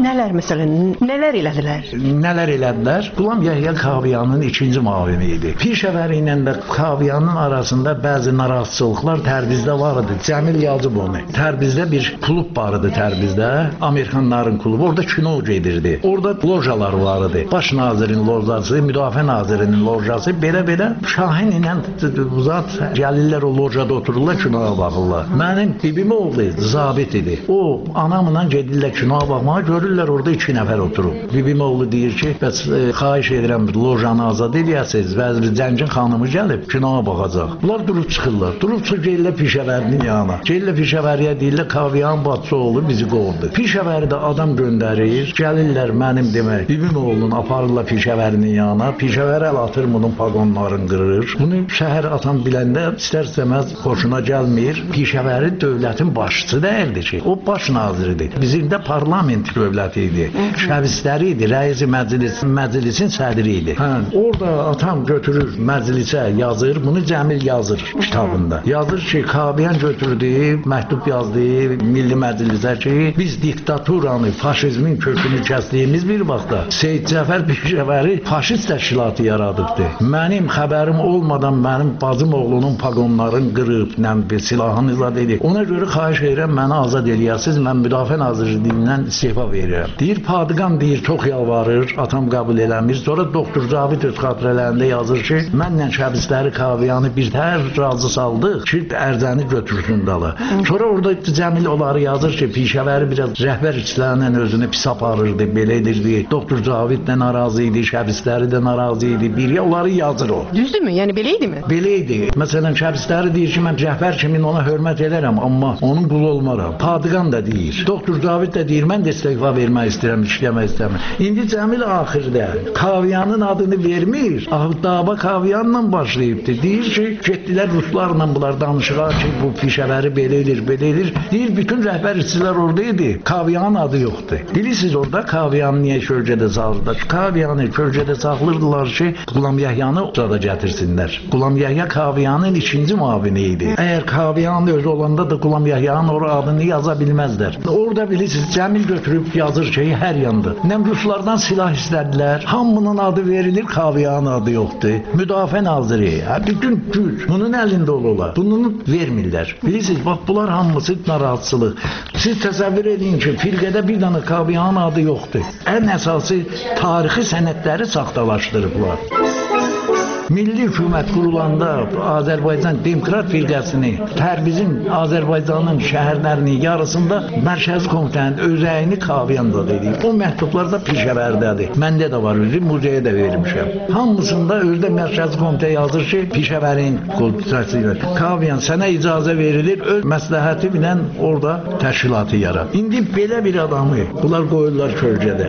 Nələr məsələn, nələr elədilər? Nələr elədilər? Qulam Yəhya Kaviyanın ikinci müavini idi. Pişəvəri ilə də Kaviyanın arasında bəzi narahatçılıqlar Tərbizdə var idi. Cəmil yazıb onu. Tərbizdə bir klub var idi Tərbizdə, Amerikanların klubu. Orada kino gedirdi. Orada lojalar var idi. Baş nazirin lojası, Müdafiə nazirinin lojası, belə-belə Şahin ilə zat gəlirlər o lojada otururlar, kinoya baxırlar. Mənim bibim oldu, zabit idi. O anamla gedirlər kinoya baxmağa, görürlər orada 2 nəfər oturub. Bibim oğlu deyir ki, bəs xahiş edirəm lojanı azad edəsiniz, vəzir Zəngin xanımı gəlib kinoya baxacaq. Bunlar durub çıxırlar. Durub çıxır gəlirlər Pişəvərinin yanına. Gəlirlər Pişəvəriyə deyirlər Kaviyanın bacısı oğlu bizi qovdu. Pişəvəridə adam göndərir, gəlirlər mənim demək, bibim oğlunu aparırlar Pişəvərinin yanına. Pişəvər əl atır bunun paqonlarını qırır. Bunu şəhər atan biləndə istər-istəməz xoşuna gəlmir. Pişəvəri dövlətin başçısı deyildi ki, o baş naziridir. Bizim də parlament dövləti idi. Şəvistləri idi, rəisi məclisin sədri idi. Orada atam götürür məclisə yazır, bunu Cəmil yazır kitabında. Yazır ki, Kaviyan götürdü, məktub yazdı Milli Məclisə ki, biz diktaturanı, faşizmin kökünü kəsdiyimiz bir vaxtda Seyid Cəfər Pişəvəri faşist təşkilatı yaradıbdı. Mənim xəbərim olmadan mənim bacım oğlunun paqonlarını qırıb, silahını izad edib. Ona görə xahiş edirəm, məni azad eləyəsiniz, mən Müdafiə Nazirliyindən istifa verirəm. Deyir, Padıqan deyir, çox yalvarır, atam qəbul eləmir. Sonra doktor Cavid öz xatirələrində yazır ki, mənlə şəbistləri Kaviyanı bir tər razı saldıq ki, Ərzəni götürsün dala. Sonra orada Cəmil onları yazır ki, Pişəvəri biraz rəhbər işlərlə özünü pis aparırdı, belə edirdi. Doktor Cavid də narazı idi, şəbistləri də narazı idi. Biri onları yazır o. Düzdürmü? Yəni belə idimi? Belə idi. Məsələn, şəbistləri deyir ki, mən rəhbər kimi ona hörmət edərəm, amma onun qulu olmaram. Padıqan da deyir. Doktor Cavid də deyir, mən də istifa vermək istəyirəm, işləmək istəmir. İndi Cəmil axırda Kaviyanın adını vermir. Dava Kaviyanla başlayıbdı. Deyir ki, getdilər ruslarla bunlar danışıqlar ki, bu Pişəvəri belə edir, belə edir. Deyir, bütün rəhbər işçilər oradaydı. Kaviyanın adı yoxdur. Bilirsiniz orada Kaviyanı niyə kölgədə salırlar? Kaviyanı kölgədə saxlayırdılar ki, Qulam Yəhyanı orada gətirsinlər. Qulam Yəhya Kaviyanın ikinci müavini idi. Əgər Kaviyanın özü olanda da Qulam Yəhyanın orada adını yaza bilməzlər. Orada bilirsiniz, Cəmil götürüb yazır ki, hər yanda. Nəm ruslardan silah istədilər. Hamının adı verilir, Kaviyanın adı yoxdur. Müdafiə naziri, bütün güc bunun əlində olurlar. Bunu vermirlər. Bilirsiniz, bax bunlar hamısı narahatçılıq. Siz təsəvvür edin ki, firqədə bir dənə Kaviyanın adı yoxdur. Ən əsası tarixi sənədləri saxtalaşdırıblar. Milli hökumət qurulanda Azərbaycan Demokrat firqəsini Tərbizin Azərbaycanın şəhərlərinin yarısında Mərkəzi Komitənin özəyini Kaviyan'da dedi. O məktublar da Pişəvərdədir. Məndə də var, muzeyə də vermişəm. Hamısında özdə Mərkəzi Komitə yazır ki, Pişəvərin komitəsidir. Kaviyan sənə icazə verilir, öz məsləhəti ilə orada təşkilatı yarat. İndi belə bir adamı bunlar qoyurlar kölgədə.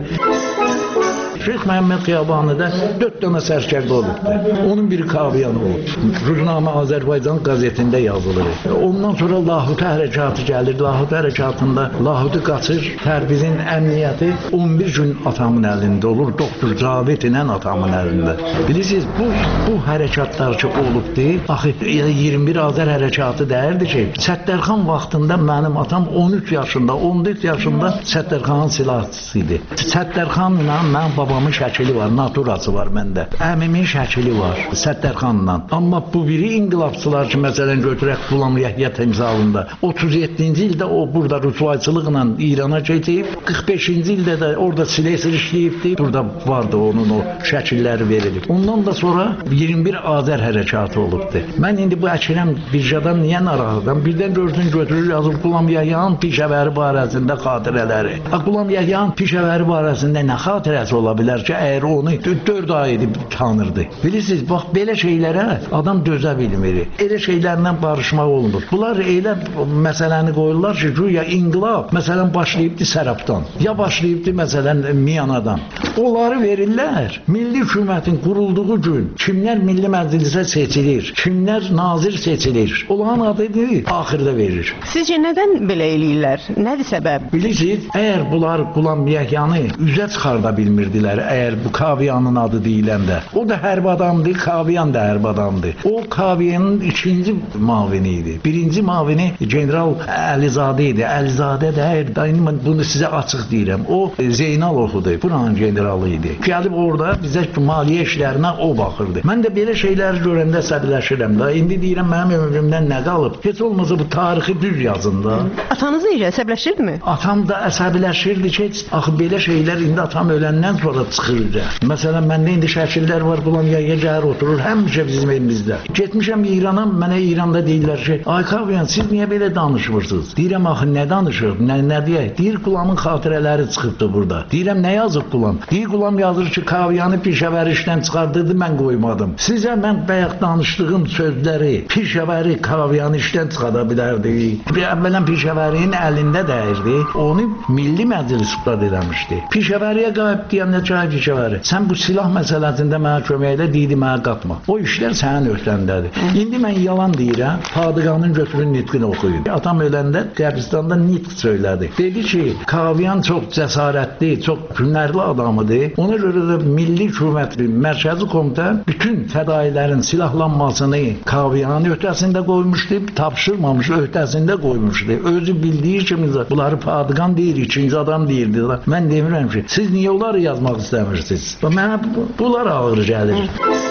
Şeyx Məhəmməd Xiyabanıda 4 dənə sərkərdə olubdur. Onun biri Kaviyan olub. Ruznamə Azərbaycan qəzetində yazılır. Ondan sonra Lahutə hərəkatı gəlir. Lahutə hərəkatında Lahutu qaçır. Tərbizin əmniyyəti 11 gün atamın əlində olur. Doktor Cavid ilə atamın əlində. Bilirsiniz, bu hərəkatlar ki olubdur. Axı 21 Azər hərəkatı deyirdi ki, Səttərxan vaxtında mənim atam 13 yaşında, 14 yaşında Səttərxanın silahçısı idi. Səttərxanla mənim babamın şəkili var, naturası var məndə. Əmimin şəkili var, Səttərxanla. Amma bu biri inqilabçılar ki, məsələn götürək Qulam Yəhya timsalında 37-ci ildə o burada rüsvayçılıqla İrana keçib, 45-ci ildə də orada Silesir işləyibdi. Burada vardı onun o şəkilləri verilib. Ondan da sonra 21 Azər hərəkatı olubdu. Mən indi bu Əkirəm Birjadan niyə narahatam? Birdən gördün götürür yazıb Qulam Yəhyanın Pişəvəri barəsində xatirələri. Qulam Yəhyanın Pişəvəri barəsində nə xatirəsi ola bilər ki, əgər onu 4 ay edib tanırdı. Bilirsiniz, bax belə şeylərə adam dözə bilmir. Elə şeylərlə barışmaq olmur. Bunlar elə məsələni qoyurlar ki, güya inqilab məsələn başlayıbdı Sərabdan, ya başlayıbdı məsələn Miyanadan. Onları verirlər. Milli hökumətin qurulduğu gün kimlər Milli Məclisə seçilir, kimlər nazir seçilir, onların adını axırda verir. Sizcə nədən belə eləyirlər? Nədir səbəb? Bilirsiniz, əgər bunlar Qulam Yəhyanı üzə çıxarda bilmirdilər deyirdilər, əgər bu Kaviyanın adı deyiləndə. O da hərb adamdır, Kaviyan da hərb adamdır. O Kaviyanın ikinci mavini idi. Birinci mavini General Əlizadə idi. Əlizadə də, bunu sizə açıq deyirəm. O Zeynal oxudu, buranın generalı idi. Gəlib orada bizə maliyyə işlərinə o baxırdı. Mən də belə şeyləri görəndə əsəbləşirəm da. İndi deyirəm, mənim ömrümdən nə qalıb? Heç olmasa bu tarixi düz yazın da. Atanız necə əsəbləşirdimi? Atam da əsəbləşirdi ki, axı belə şeylər indi atam öləndən sonra çıxırdı. Məsələn, məndə indi şəkillər var, bulan yaya gəlir oturur, həmişə bizim evimizdə. Getmişəm İrana, mənə İranda deyirlər ki, ay Kaviyan, siz niyə belə danışmırsınız? Deyirəm, axı nə danışır, nə deyək? Deyir, Qulamın xatirələri çıxıbdı burada. Deyirəm, nə yazıb Qulam? Deyir, Qulam yazır ki, Kaviyanı Pişəvəri işdən çıxardırdı, mən qoymadım. Sizə mən bayaq danışdığım sözləri, Pişəvəri Kaviyanı işdən çıxarda bilərdi. Əvvələn Pişəvərinin əlində dəyirdi, onu Milli Məclis iqtidar eləmişdi. Pişəvəriyə qayıb deyəndə çay Pişəvəri, sən bu silah məsələsində mənə kömək elə, deydi, mənə qatma. O işlər sənin öhdəndədir. İndi mən yalan deyirəm, Padığanın götürün nitqini oxuyun. Atam öləndə qəbristanda nitq söylədi. Dedi ki, Kaviyan çox cəsarətli, çox hünərli adamıdır. Ona görə də Milli Hökumət, Mərkəzi Komitə bütün fədailərin silahlanmasını Kaviyanın öhdəsində qoymuşdu, tapşırmamış, öhdəsində qoymuşdu. Özü bildiyi kimi bunları Padığan deyir, ikinci adam deyirdi. Mən demirəm ki, siz niyə onları yazmaq istəmirsiniz? Mənə bunlar ağır gəlir.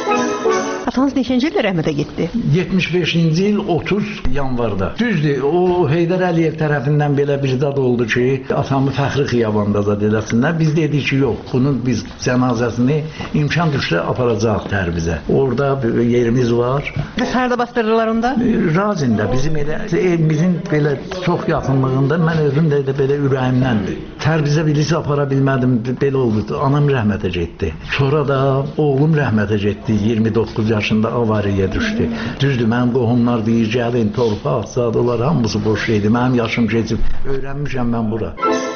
Atanız neçənci ildə rəhmətə getdi? 75-ci il 30 yanvarda. Düzdür, o Heydər Əliyev tərəfindən belə bir zad oldu ki, atamı Fəxri Xiyabanda zad eləsinlər. Biz dedik ki, yox, bunun biz cənazəsini imkan düşsə aparacaq Tərbizə. Orada yerimiz var. Bəs harada bastırırlar onda? Razində, bizim elə evimizin belə çox yaxınlığında, mən özüm də belə ürəyimdəndir. Tərbizə bilisi apara bilmədim, belə oldu. Anam rəhmətə getdi. Sonra da oğlum rəhmətə getdi, 29 yaşında avariyə düşdü. Düzdür, mənim qohumlar deyir, gəlin, torpaq, zadılar, hamısı boş şeydir. Mənim yaşım keçib, öyrənmişəm mən bura.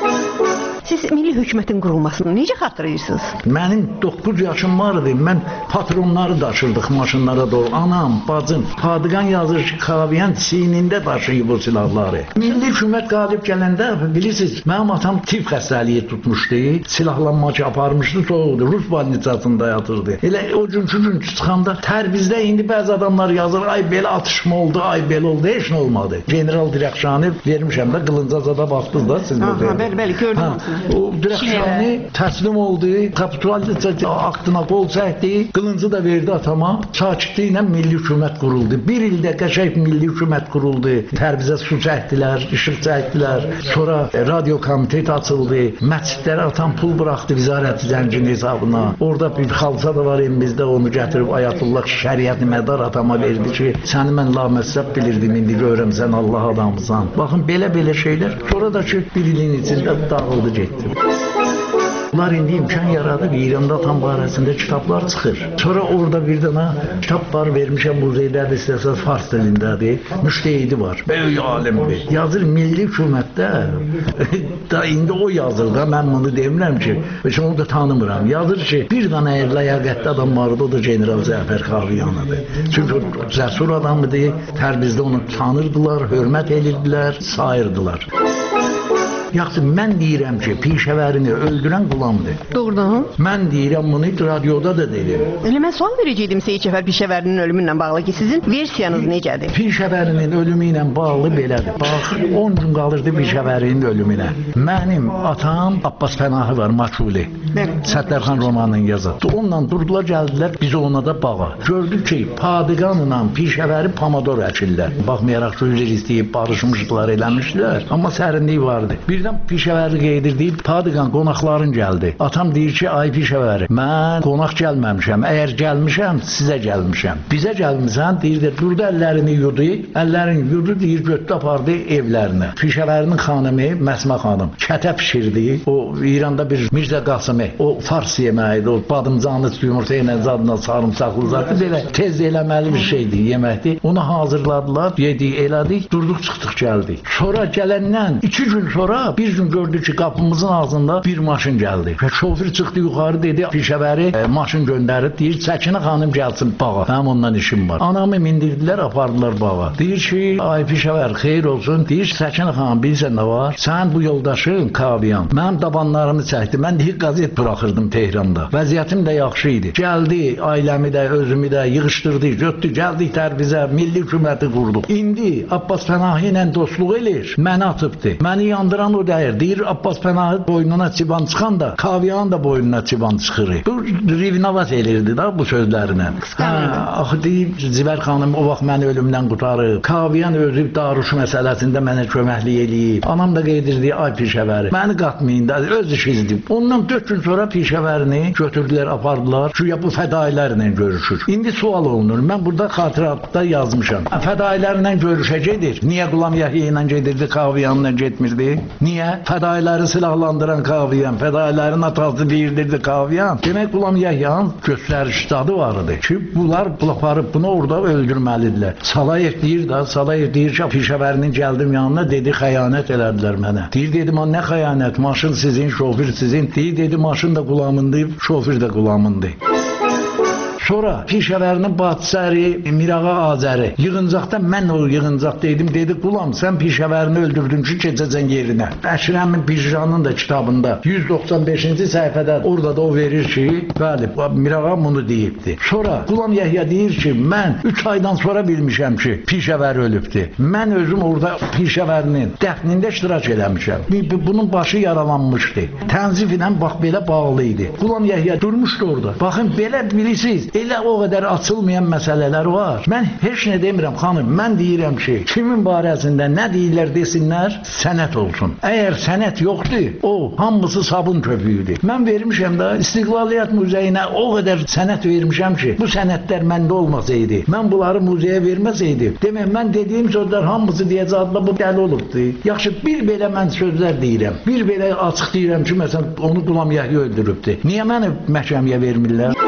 Siz milli hökumətin qurulmasını necə xatırlayırsınız? Mənim 9 yaşım vardı. Mən patronları daşırdıq maşınlara doğru. Anam, bacım, Padığan yazır ki, Kaviyan çiynində daşıyıb o silahları. Milli hökumət qalib gələndə, bilirsiniz, mənim atam tif xəstəliyi tutmuşdu. Silahlanma ki, aparmışdı, soğudu. Rus balnisasında yatırdı. Elə o günkü gün çıxanda Tərbizdə indi bəzi adamlar yazır, ay belə atışma oldu, ay belə oldu, heç nə olmadı. General Dirəkşanı vermişəm də, Qılıncazada baxdınız da siz. Bəli, gördüm. O Dirəkşanı təslim oldu, kapitulyasiya aktına qol çəkdi, qılıncı da verdi atama. Sakitliklə milli hökumət quruldu. Bir ildə qəşəng milli hökumət quruldu. Tərbizə su çəkdilər, işıq çəkdilər. Sonra radio komitet açıldı. Məscidlərə atam pul buraxdı Vizarət Zəngin hesabına. Orada bir xalça da var evimizdə, onu gətirib Ayətullah Şəriət Mədar atama verdi ki, səni mən laməzəb bilirdim, indi görürəm sən Allah adamısan. Baxın, belə şeylər. Sonra da ki, bir ilin içində dağıldı getdi. Bunlar indi imkan yaradıb, İranda atam barəsində kitablar çıxır. Sonra orada bir dənə kitab var, vermişəm muzeydə, istəsəz fars dilindədir. Müştehidi var, böyük alimdir. Yazır milli hökumətdə, da indi o yazır da, mən bunu demirəm ki, heç onu da tanımıram. Yazır ki, bir dənə ləyaqətli adam vardı, o da General Cəfər Kaviyanıdır. Çünki o cəsur adamıdır, Tərbizdə onu tanırdılar, hörmət edirdilər, sayırdılar. Yaxşı, mən deyirəm ki, Pişəvərini öldürən Qulamdır. Doğrudan? Mən deyirəm bunu, radioda da deyirəm. Elə mən sual verəcəydim Seyid Cəfər Pişəvərinin ölümü ilə bağlı ki, sizin versiyanız necədir? Pişəvərinin ölümü ilə bağlı belədir. Bax, 10 gün qalırdı Pişəvərinin ölümünə. Mənim atam Abbas Pənahı var, Maçuli. Səttarxan romanını yazır. Onunla durdular, gəldilər, biz ona da bağa. Gördük ki, Padığanla Pişəvəri Pomodor əkirlər. Baxmayaraq ki, üzr istəyib, barışmışdılar, eləmişdilər. Amma sərinlik vardı. Birdən Pişəvəri qeydir deyib, Padığan qonaqların gəldi. Atam deyir ki, ay Pişəvəri, mən qonaq gəlməmişəm. Əgər gəlmişəm, sizə gəlmişəm. Bizə gəlmişəm, deyir də, durdu əllərini yudu. Əllərini yudu, deyir, götdü apardı evlərinə. Pişəvərinin xanımı, Məsmə xanım, kətə pişirdi. O İranda bir Mirzə Qasımı, o fars yeməyidir. O badımcanlı yumurta ilə zadına sarımsaqlı zadı. Belə tez eləməli bir şeydir, yeməkdir. Onu hazırladılar, yedik, elədik, durduq, çıxdıq, gəldik. Sonra gələndən 2 gün sonra Sonra bir gün gördük ki qapımızın ağzında bir maşın gəldi. Və şoför çıxdı yuxarı dedi, Pişəvəri maşın göndərib, deyir Səkinə xanım gəlsin bağa. Mənim ondan işim var. Anamı mindirdilər, apardılar bağa. Deyir ki, ay Pişəvər, xeyir olsun. Deyir Səkinə xanım, bilirsən nə var? Sən bu yoldaşın Kaviyan. Mənim dabanlarımı çəkdi. Mən deyir qazet buraxırdım Tehranda. Vəziyyətim də yaxşı idi. Gəldi, ailəmi də, özümü də yığışdırdı, götdü, gəldik Tərbizə, milli hökuməti qurduq. İndi Abbas Pənahi ilə dostluq elir, məni atıbdı. Məni yandıran o deyir. Deyir Abbas Pənahi boynuna çiban çıxan da, Kaviyan da boynuna çiban çıxır. Bu rivnavat elirdi da bu sözlərlə. Axı deyib Zivər xanım o vaxt məni ölümdən qurtarıb. Kaviyan özü daruş məsələsində mənə köməklik eləyib. Anam da qeyd edirdi, ay Pişəvəri, məni qatmayın da, öz işinizdir. Ondan 4 gün sonra Pişəvərini götürdülər, apardılar. Güya bu fədailərlə görüşür. İndi sual olunur. Mən burada xatirətdə yazmışam. Fədailərlə görüşə gedir. Niyə Qulam Yəhya ilə gedirdi, Kaviyanla getmirdi? Niyə? Fədailəri silahlandıran Kaviyan, fədailərin atası deyirdi Kaviyan. Demək Qulam Yəhyanın göstəriş dadı var idi ki, bunlar aparıb bunu orada öldürməlidirlər. Salayev deyir da, Salayev deyir ki, Pişəvərinin gəldim yanına, dedi xəyanət elədilər mənə. Deyir dedim, nə xəyanət? Maşın sizin, şoför sizin. Deyir dedi, maşın da Qulamındır, şoför də Qulamındır. Sonra Pişəvərinin bacısı Mirağa Azəri yığıncaqda mən o yığıncaqda idim, dedi Qulam sən Pişəvərini öldürdün ki keçəcən yerinə. Əşrəmin Pişanın da kitabında 195-ci səhifədə orada da o verir ki, bəli Mirağa bunu deyibdi. Sonra Qulam Yəhya deyir ki, mən 3 aydan sonra bilmişəm ki Pişəvər ölübdür. Mən özüm orada Pişəvərinin dəfnində iştirak eləmişəm. Bunun başı yaralanmışdı. Tənzif ilə bax belə bağlı idi. Qulam Yəhya durmuşdu orada. Baxın belə bilirsiniz. Elə o qədər açılmayan məsələlər var. Mən heç nə demirəm xanım. Mən deyirəm ki, kimin barəsində nə deyirlər desinlər, sənət olsun. Əgər sənət yoxdur, o hamısı sabun köpüyüdür. Mən vermişəm də İstiqlaliyyət Muzeyinə o qədər sənət vermişəm ki, bu sənətlər məndə olmasaydı, mən bunları muzeyə verməsəydim, demək mən dediyim sözlər hamısı deyəcəkdə bu dəli olubdu. Yaxşı, bir belə mən sözlər deyirəm. Bir belə açıq deyirəm ki, məsələn, onu Qulam Yəhya öldürübdü. Niyə məni məhkəməyə vermirlər?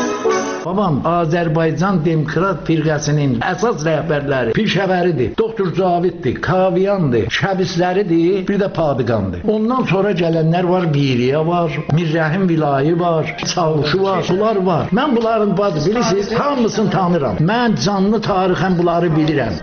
Babam Azərbaycan Demokrat Firqəsinin əsas rəhbərləri Pişəvəridir, Doktor Caviddir, Kaviyandır, Şəbisləridir, bir də Padıqandır. Ondan sonra gələnlər var, Biriyə var, Mirrəhim Vilayı var, Çavuşu var, bunlar var. Mən bunların bazı bilirsiniz, hamısını tanıram. Mən canlı tarixən bunları bilirəm.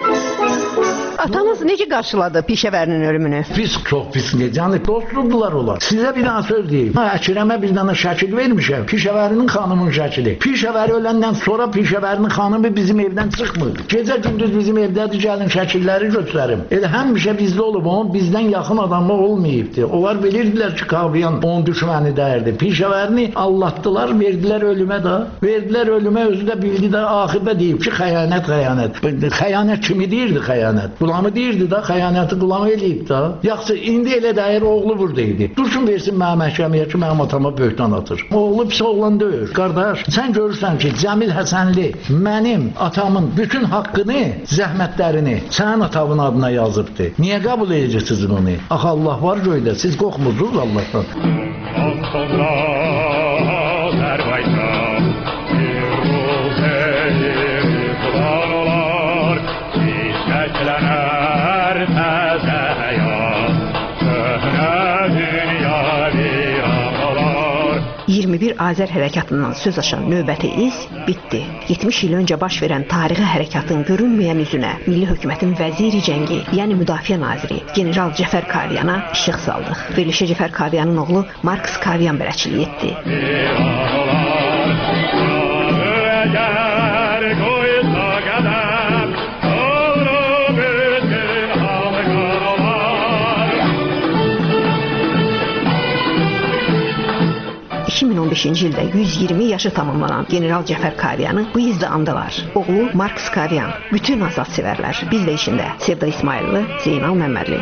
Atanız necə qarşıladı Pişəvərinin ölümünü? Pis, çox pis. Yəni dostluqdular onlar. Sizə bir dənə söz deyim. Əkrəmə bir dənə şəkil vermişəm. Pişəvərinin xanımın şəkili. Pişəvəri öləndən sonra Pişəvərinin xanımı bizim evdən çıxmır. Gecə gündüz bizim evdədir, gəlin şəkilləri göstərim. Elə həmişə bizdə olub, onun bizdən yaxın adamlar olmayıbdı. Onlar bilirdilər ki, Kaviyan onun düşməni dəyərdi. Pişəvərini allatdılar, verdilər ölümə də. Verdilər ölümə, özü də bildi də, axirdə deyib ki, xəyanət, xəyanət. Xəyanət kimi deyirdi xəyanət? Qulamı deyirdi da, xəyanəti Qulam eləyib da. Yaxşı, indi elə dəyər oğlu buradaydı. Dursun versin mənə məhkəməyə ki, mənim atama böhtan atır. Oğlu pis oğlan deyil. Qardaş, sən görürsən ki, Cəmil Həsənli mənim atamın bütün haqqını, zəhmətlərini sənin atamın adına yazıbdı. Niyə qəbul edəcəksiniz onu? Axı Allah var göydə, siz qorxmursunuz Allahdan. Bir Azər hərəkatından söz açan növbəti iz bitdi. 70 il öncə baş verən tarixi hərəkatın görünməyən üzünə Milli Hökumətin vəziri cəngi, yəni Müdafiə naziri General Cəfər Kaviyana işıq saldıq. Verilişə Cəfər Kaviyanın oğlu Marks Kaviyan bələdçilik etdi. ildə 120 yaşı tamamlanan General Cəfər Kaviyanı bu izdə andılar. Oğlu Marks Kaviyan, bütün azad sevərlər, biz də içində Sevda İsmailli, Zeynal Məmmədli.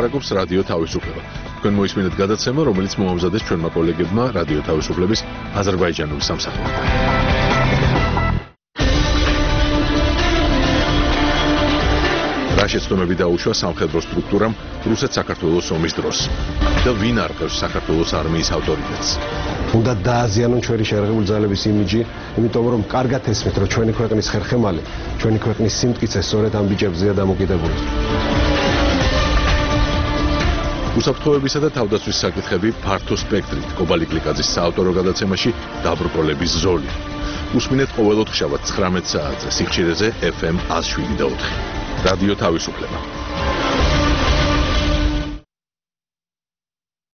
ლაპარაკობს რადიო თავისუფლება. თქვენ მოისმინეთ გადაცემა, რომელიც მოამზადეს ჩვენმა კოლეგებმა რადიო თავისუფლების აზერბაიჯანული სამსახურიდან. რა შეცდომები დაუშვა სამხედრო სტრუქტურამ რუსეთ-საქართველოს ომის დროს და ვინ არყევს საქართველოს არმიის ავტორიტეტს? უნდა დააზიანონ ჩვენი შეერაღებული ძალების იმიჯი, იმიტომ რომ კარგად ესმით, რომ ჩვენი ქვეყნის ხერხემალი, ჩვენი ქვეყნის სიმტკიცე სწორედ ამ ბიჭებზეა დამოკიდებული. უსაფრთხოებისა და თავდაცვის საკითხები ფართო სპექტრით კობალი კლიკაძის საავტორო გადაცემაში დაბრკოლების ზოლი. უსმინეთ ყოველ ოთხშაბათს 19 საათზე სიხშირეზე FM 107.4. რადიო თავისუფლება.